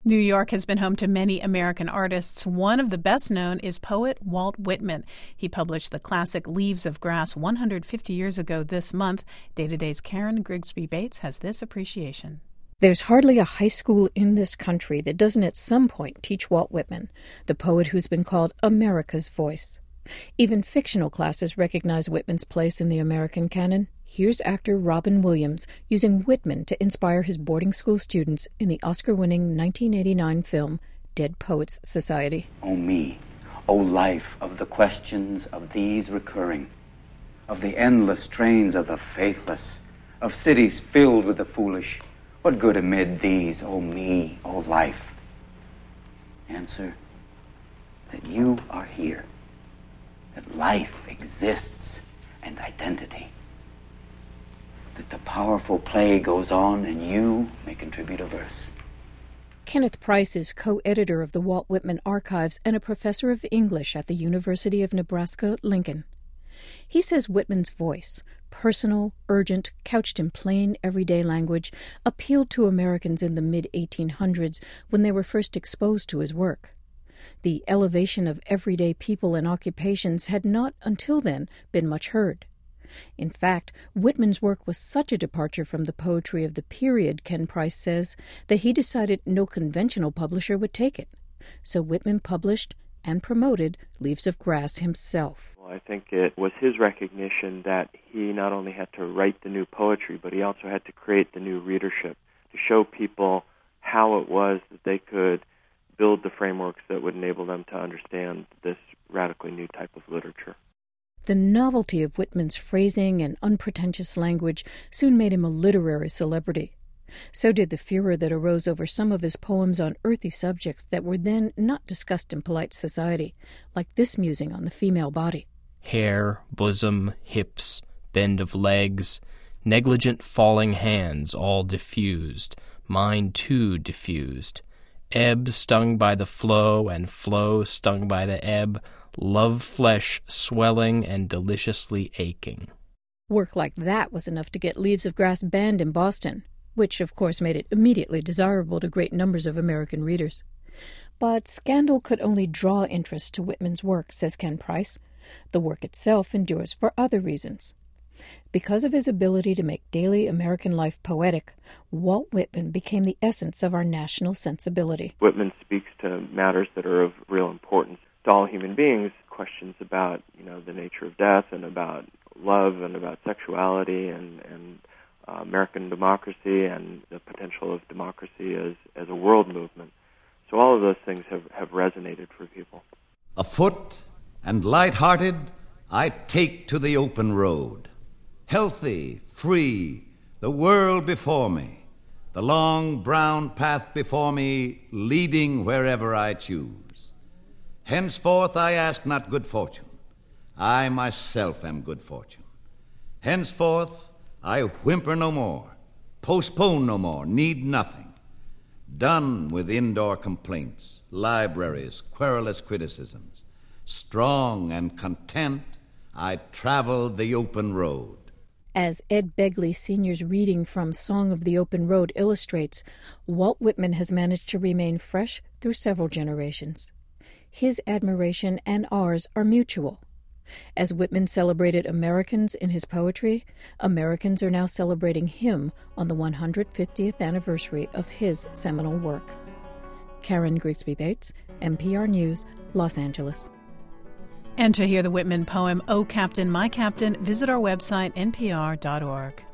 New York has been home to many American artists. One of the best known is poet Walt Whitman. He published the classic Leaves of Grass 150 years ago this month. Day to Day's Karen Grigsby Bates has this appreciation. There's hardly a high school in this country that doesn't at some point teach Walt Whitman, the poet who's been called America's voice. Even fictional classes recognize Whitman's place in the American canon. Here's actor Robin Williams using Whitman to inspire his boarding school students in the Oscar-winning 1989 film Dead Poets Society. O me, O life of the questions of these recurring, of the endless trains of the faithless, of cities filled with the foolish, what good amid these, O me, O life? Answer, that you are here, that life exists and identity, that the powerful play goes on and you may contribute a verse. Kenneth Price is co-editor of the Walt Whitman Archives and a professor of English at the University of Nebraska-Lincoln. He says Whitman's voice, personal, urgent, couched in plain, everyday language, appealed to Americans in the mid-1800s when they were first exposed to his work. The elevation of everyday people and occupations had not, until then, been much heard. In fact, Whitman's work was such a departure from the poetry of the period, Ken Price says, that he decided no conventional publisher would take it. So Whitman published and promoted Leaves of Grass himself. Well, I think it was his recognition that he not only had to write the new poetry, but he also had to create the new readership, to show people how it was that they could build the frameworks that would enable them to understand this radically new type of literature. The novelty of Whitman's phrasing and unpretentious language soon made him a literary celebrity. So did the furor that arose over some of his poems on earthy subjects that were then not discussed in polite society, like this musing on the female body. Hair, bosom, hips, bend of legs, negligent falling hands, all diffused, mine too diffused. Ebb stung by the flow, and flow stung by the ebb, love flesh swelling and deliciously aching. Work like that was enough to get Leaves of Grass banned in Boston, which of course made it immediately desirable to great numbers of American readers. But scandal could only draw interest to Whitman's work, says Ken Price. The work itself endures for other reasons. Because of his ability to make daily American life poetic, Walt Whitman became the essence of our national sensibility. Whitman speaks to matters that are of real importance to all human beings, questions about, the nature of death and about love and about sexuality and American democracy and the potential of democracy as a world movement. So all of those things have resonated for people. Afoot and light-hearted, I take to the open road. Healthy, free, the world before me, the long brown path before me, leading wherever I choose. Henceforth I ask not good fortune. I myself am good fortune. Henceforth I whimper no more, postpone no more, need nothing. Done with indoor complaints, libraries, querulous criticisms. Strong and content, I travel the open road. As Ed Begley Sr.'s reading from Song of the Open Road illustrates, Walt Whitman has managed to remain fresh through several generations. His admiration and ours are mutual. As Whitman celebrated Americans in his poetry, Americans are now celebrating him on the 150th anniversary of his seminal work. Karen Grigsby Bates, NPR News, Los Angeles. And to hear the Whitman poem, "O Captain, My Captain," visit our website, npr.org.